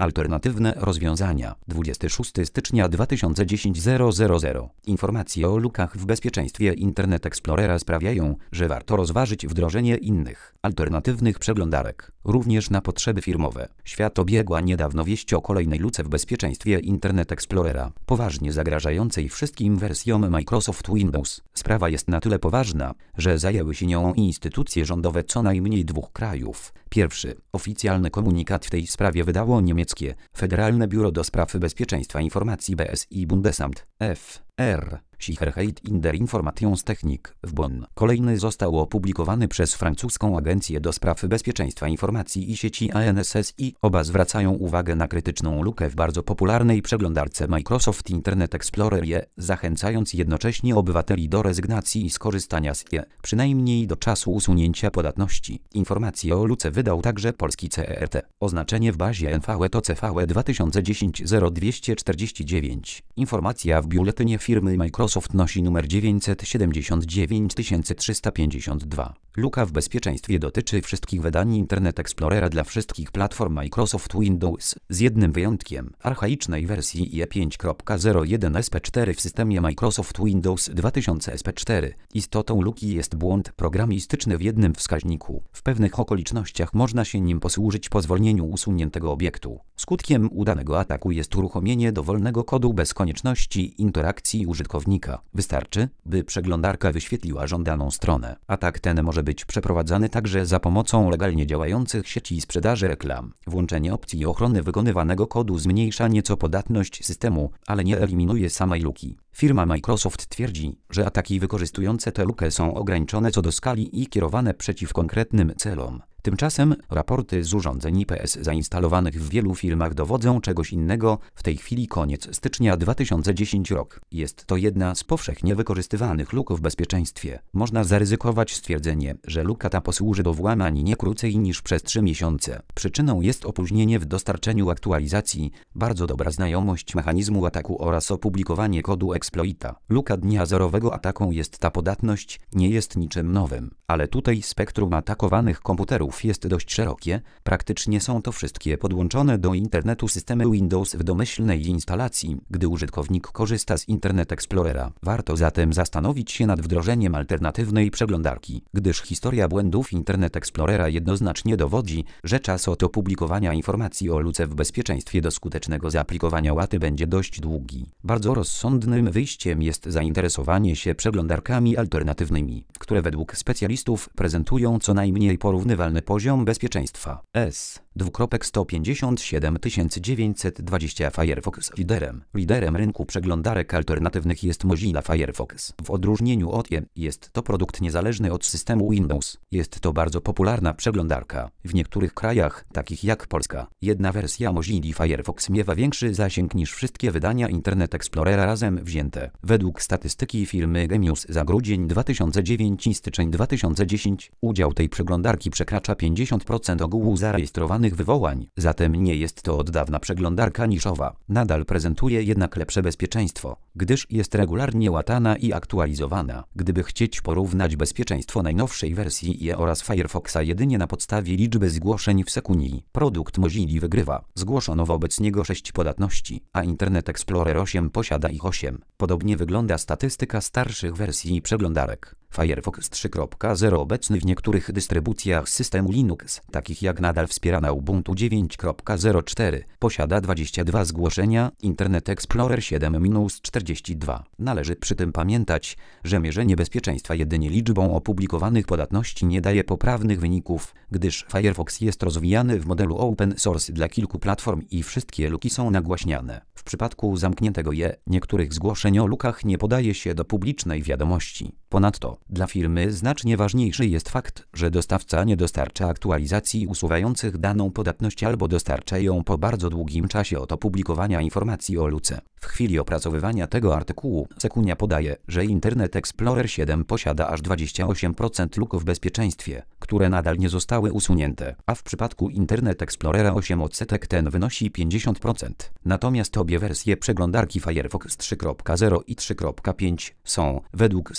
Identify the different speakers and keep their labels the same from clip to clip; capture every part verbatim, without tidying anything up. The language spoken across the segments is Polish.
Speaker 1: Alternatywne rozwiązania. dwudziestego szóstego stycznia dwa tysiące dziesiątego. Informacje o lukach w bezpieczeństwie Internet Explorera sprawiają, że warto rozważyć wdrożenie innych, alternatywnych przeglądarek, również na potrzeby firmowe. Świat obiegła niedawno wieść o kolejnej luce w bezpieczeństwie Internet Explorera, poważnie zagrażającej wszystkim wersjom Microsoft Windows. Sprawa jest na tyle poważna, że zajęły się nią instytucje rządowe co najmniej dwóch krajów. Pierwszy, oficjalny komunikat w tej sprawie wydało niemieckie Federalne Biuro do Spraw Bezpieczeństwa Informacji B S I Bundesamt F R Sicherheit in der Informationstechnik w Bonn. Kolejny został opublikowany przez francuską Agencję do Spraw Bezpieczeństwa Informacji i Sieci A N S S I. Oba zwracają uwagę na krytyczną lukę w bardzo popularnej przeglądarce Microsoft Internet Explorer, zachęcając jednocześnie obywateli do rezygnacji i skorzystania z je, przynajmniej do czasu usunięcia podatności. Informacje o luce wydał także polski C E R T. Oznaczenie w bazie N V E to C V E dwa tysiące dziesięć zero dwieście czterdzieści dziewięć. Informacja w biuletynie firmy Microsoft nosi numer dziewięćset siedemdziesiąt dziewięć trzysta pięćdziesiąt dwa. Luka w bezpieczeństwie dotyczy wszystkich wydań Internet Explorera dla wszystkich platform Microsoft Windows, z jednym wyjątkiem, archaicznej wersji I E pięć kropka zero jeden S P cztery w systemie Microsoft Windows dwa tysiące S P cztery. Istotą luki jest błąd programistyczny w jednym wskaźniku. W pewnych okolicznościach można się nim posłużyć po zwolnieniu usuniętego obiektu. Skutkiem udanego ataku jest uruchomienie dowolnego kodu bez konieczności interakcji użytkownika. Wystarczy, by przeglądarka wyświetliła żądaną stronę. Atak ten może być przeprowadzany także za pomocą legalnie działających sieci sprzedaży reklam. Włączenie opcji ochrony wykonywanego kodu zmniejsza nieco podatność systemu, ale nie eliminuje samej luki. Firma Microsoft twierdzi, że ataki wykorzystujące tę lukę są ograniczone co do skali i kierowane przeciw konkretnym celom. Tymczasem raporty z urządzeń I P S zainstalowanych w wielu firmach dowodzą czegoś innego. W tej chwili koniec stycznia dwa tysiące dziesiątego rok. Jest to jedna z powszechnie wykorzystywanych luk w bezpieczeństwie. Można zaryzykować stwierdzenie, że luka ta posłuży do włamań nie krócej niż przez trzy miesiące. Przyczyną jest opóźnienie w dostarczeniu aktualizacji, bardzo dobra znajomość mechanizmu ataku oraz opublikowanie kodu exploita. Luka dnia zerowego ataką jest ta podatność, nie jest niczym nowym. Ale tutaj spektrum atakowanych komputerów jest dość szerokie, praktycznie są to wszystkie podłączone do internetu systemy Windows w domyślnej instalacji, gdy użytkownik korzysta z Internet Explorera. Warto zatem zastanowić się nad wdrożeniem alternatywnej przeglądarki, gdyż historia błędów Internet Explorera jednoznacznie dowodzi, że czas od opublikowania informacji o luce w bezpieczeństwie do skutecznego zaaplikowania łaty będzie dość długi. Bardzo rozsądnym wyjściem jest zainteresowanie się przeglądarkami alternatywnymi, które według specjalistów prezentują co najmniej porównywalny poziom bezpieczeństwa. S. sto pięćdziesiąt siedem tysięcy dziewięćset dwadzieścia Firefox liderem. Liderem rynku przeglądarek alternatywnych jest Mozilla Firefox. W odróżnieniu od I E jest to produkt niezależny od systemu Windows. Jest to bardzo popularna przeglądarka. W niektórych krajach, takich jak Polska, jedna wersja Mozilla Firefox miewa większy zasięg niż wszystkie wydania Internet Explorera razem wzięte. Według statystyki firmy Gemius za grudzień dwa tysiące dziewiąty i styczeń dwa tysiące dziesiąty udział tej przeglądarki przekracza pięćdziesiąt procent ogółu zarejestrowanych wywołań, zatem nie jest to od dawna przeglądarka niszowa. Nadal prezentuje jednak lepsze bezpieczeństwo, gdyż jest regularnie łatana i aktualizowana. Gdyby chcieć porównać bezpieczeństwo najnowszej wersji I E oraz Firefoxa jedynie na podstawie liczby zgłoszeń w sekundii, produkt Mozilla wygrywa. Zgłoszono wobec niego sześć podatności, a Internet Explorer osiem posiada ich osiem. Podobnie wygląda statystyka starszych wersji przeglądarek. Firefox trzy kropka zero obecny w niektórych dystrybucjach systemu Linux, takich jak nadal wspierana Ubuntu dziewięć kropka zero cztery, posiada dwadzieścia dwa zgłoszenia, Internet Explorer siedem minus czterdzieści dwa. Należy przy tym pamiętać, że mierzenie bezpieczeństwa jedynie liczbą opublikowanych podatności nie daje poprawnych wyników, gdyż Firefox jest rozwijany w modelu open source dla kilku platform i wszystkie luki są nagłaśniane. W przypadku zamkniętego I E niektórych zgłoszeń o lukach nie podaje się do publicznej wiadomości. Ponadto, dla firmy znacznie ważniejszy jest fakt, że dostawca nie dostarcza aktualizacji usuwających daną podatność albo dostarcza ją po bardzo długim czasie od opublikowania informacji o luce. W chwili opracowywania tego artykułu Sekunia podaje, że Internet Explorer siedem posiada aż dwadzieścia osiem procent luk w bezpieczeństwie, które nadal nie zostały usunięte, a w przypadku Internet Explorera osiem odsetek ten wynosi pięćdziesiąt procent. Natomiast obie wersje przeglądarki Firefox trzy kropka zero i trzy kropka pięć są, według Sekunii,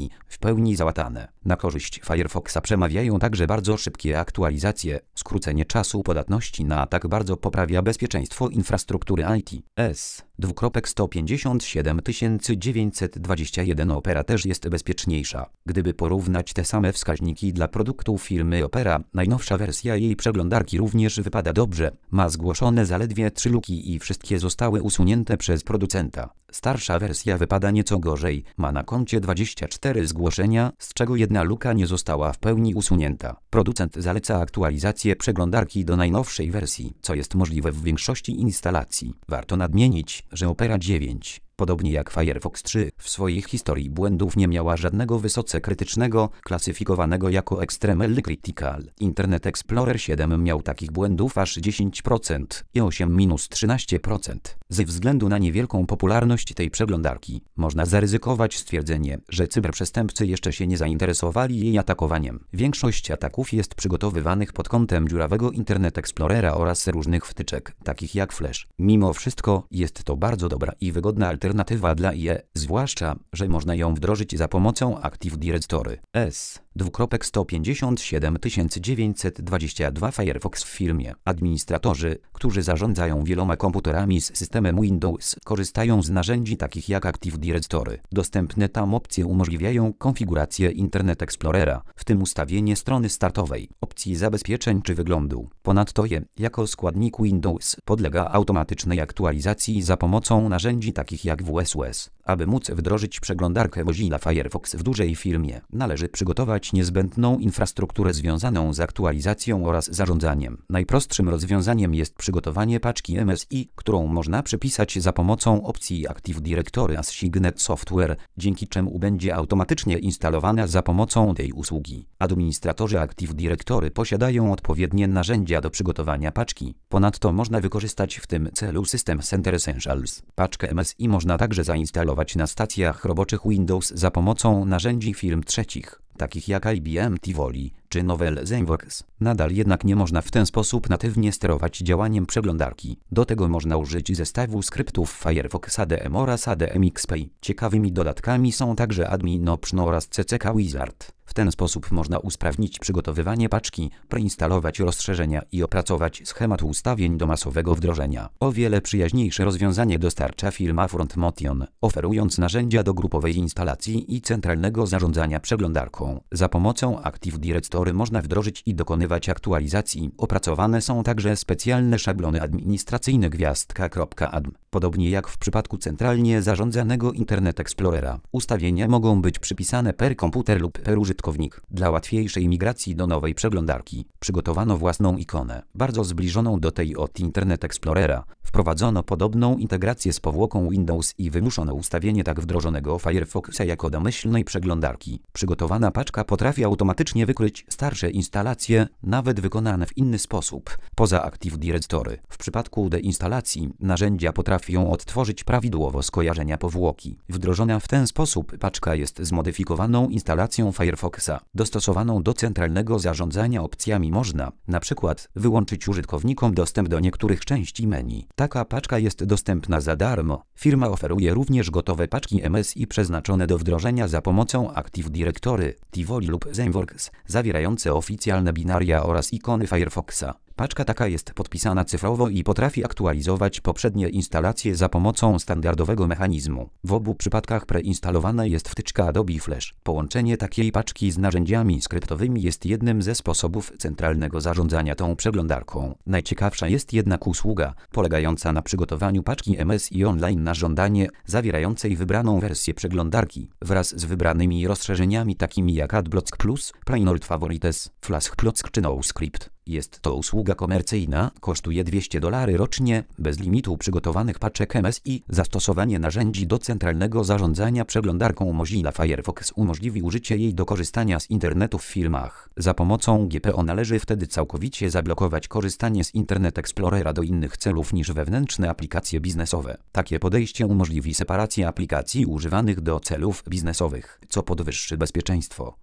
Speaker 1: wersji w pełni załatane. Na korzyść Firefoxa przemawiają także bardzo szybkie aktualizacje. Skrócenie czasu podatności na atak bardzo poprawia bezpieczeństwo infrastruktury I T. S sto pięćdziesiąt siedem tysięcy dziewięćset dwadzieścia jeden Opera też jest bezpieczniejsza. Gdyby porównać te same wskaźniki dla produktów firmy Opera, najnowsza wersja jej przeglądarki również wypada dobrze. Ma zgłoszone zaledwie trzy luki i wszystkie zostały usunięte przez producenta. Starsza wersja wypada nieco gorzej. Ma na koncie dwadzieścia cztery zgłoszenia, z czego jedna luka nie została w pełni usunięta. Producent zaleca aktualizację przeglądarki do najnowszej wersji, co jest możliwe w większości instalacji. Warto nadmienić, że Opera dziewięć, podobnie jak Firefox trzy, w swojej historii błędów nie miała żadnego wysoce krytycznego, klasyfikowanego jako Extremely Critical. Internet Explorer siedem miał takich błędów aż dziesięć procent i osiem minus trzynaście procent. Ze względu na niewielką popularność tej przeglądarki, można zaryzykować stwierdzenie, że cyberprzestępcy jeszcze się nie zainteresowali jej atakowaniem. Większość ataków jest przygotowywanych pod kątem dziurawego Internet Explorera oraz różnych wtyczek, takich jak Flash. Mimo wszystko jest to bardzo dobra i wygodna alternatywa Alternatywa dla I E, zwłaszcza, że można ją wdrożyć za pomocą Active Directory. S sto pięćdziesiąt siedem tysięcy dziewięćset dwadzieścia dwa Firefox w firmie. Administratorzy, którzy zarządzają wieloma komputerami z systemem Windows, korzystają z narzędzi takich jak Active Directory. Dostępne tam opcje umożliwiają konfigurację Internet Explorera, w tym ustawienie strony startowej, opcji zabezpieczeń czy wyglądu. Ponadto je, jako składnik Windows, podlega automatycznej aktualizacji za pomocą narzędzi takich jak W S U S. Aby móc wdrożyć przeglądarkę Mozilla Firefox w dużej firmie, należy przygotować niezbędną infrastrukturę związaną z aktualizacją oraz zarządzaniem. Najprostszym rozwiązaniem jest przygotowanie paczki M S I, którą można przypisać za pomocą opcji Active Directory as Signet Software, dzięki czemu będzie automatycznie instalowana za pomocą tej usługi. Administratorzy Active Directory posiadają odpowiednie narzędzia do przygotowania paczki. Ponadto można wykorzystać w tym celu System Center Essentials. Paczkę M S I można także zainstalować na stacjach roboczych Windows za pomocą narzędzi firm trzecich, takich jak I B M Tivoli czy Novell ZenWorks. Nadal jednak nie można w ten sposób natywnie sterować działaniem przeglądarki. Do tego można użyć zestawu skryptów Firefox A D M oraz A D M X P. Ciekawymi dodatkami są także Admin Option oraz C C K Wizard. W ten sposób można usprawnić przygotowywanie paczki, preinstalować rozszerzenia i opracować schemat ustawień do masowego wdrożenia. O wiele przyjaźniejsze rozwiązanie dostarcza firma Front Motion, oferując narzędzia do grupowej instalacji i centralnego zarządzania przeglądarką. Za pomocą Active Directory można wdrożyć i dokonywać aktualizacji. Opracowane są także specjalne szablony administracyjne gwiazdka.adm. Podobnie jak w przypadku centralnie zarządzanego Internet Explorera, ustawienia mogą być przypisane per komputer lub per użytkownik. Dla łatwiejszej migracji do nowej przeglądarki przygotowano własną ikonę, bardzo zbliżoną do tej od Internet Explorera. Wprowadzono podobną integrację z powłoką Windows i wymuszono ustawienie tak wdrożonego Firefoxa jako domyślnej przeglądarki. Przygotowana paczka potrafi automatycznie wykryć starsze instalacje, nawet wykonane w inny sposób, poza Active Directory. W przypadku deinstalacji narzędzia potrafią odtworzyć prawidłowo skojarzenia powłoki. Wdrożona w ten sposób paczka jest zmodyfikowaną instalacją Firefoxa, dostosowaną do centralnego zarządzania opcjami. Można, na przykład, wyłączyć użytkownikom dostęp do niektórych części menu. Taka paczka jest dostępna za darmo. Firma oferuje również gotowe paczki M S I przeznaczone do wdrożenia za pomocą Active Directory, Tivoli lub ZenWorks, zawierające oficjalne binaria oraz ikony Firefoxa. Paczka taka jest podpisana cyfrowo i potrafi aktualizować poprzednie instalacje za pomocą standardowego mechanizmu. W obu przypadkach preinstalowana jest wtyczka Adobe Flash. Połączenie takiej paczki z narzędziami skryptowymi jest jednym ze sposobów centralnego zarządzania tą przeglądarką. Najciekawsza jest jednak usługa, polegająca na przygotowaniu paczki M S I online na żądanie, zawierającej wybraną wersję przeglądarki, wraz z wybranymi rozszerzeniami takimi jak AdBlock Plus, Plainold Favorites, FlashBlock czy NoScript. Jest to usługa komercyjna, kosztuje dwieście dolarów rocznie, bez limitu przygotowanych paczek M S I. Zastosowanie narzędzi do centralnego zarządzania przeglądarką Mozilla Firefox umożliwi użycie jej do korzystania z internetu w firmach. Za pomocą G P O należy wtedy całkowicie zablokować korzystanie z Internet Explorera do innych celów niż wewnętrzne aplikacje biznesowe. Takie podejście umożliwi separację aplikacji używanych do celów biznesowych, co podwyższy bezpieczeństwo.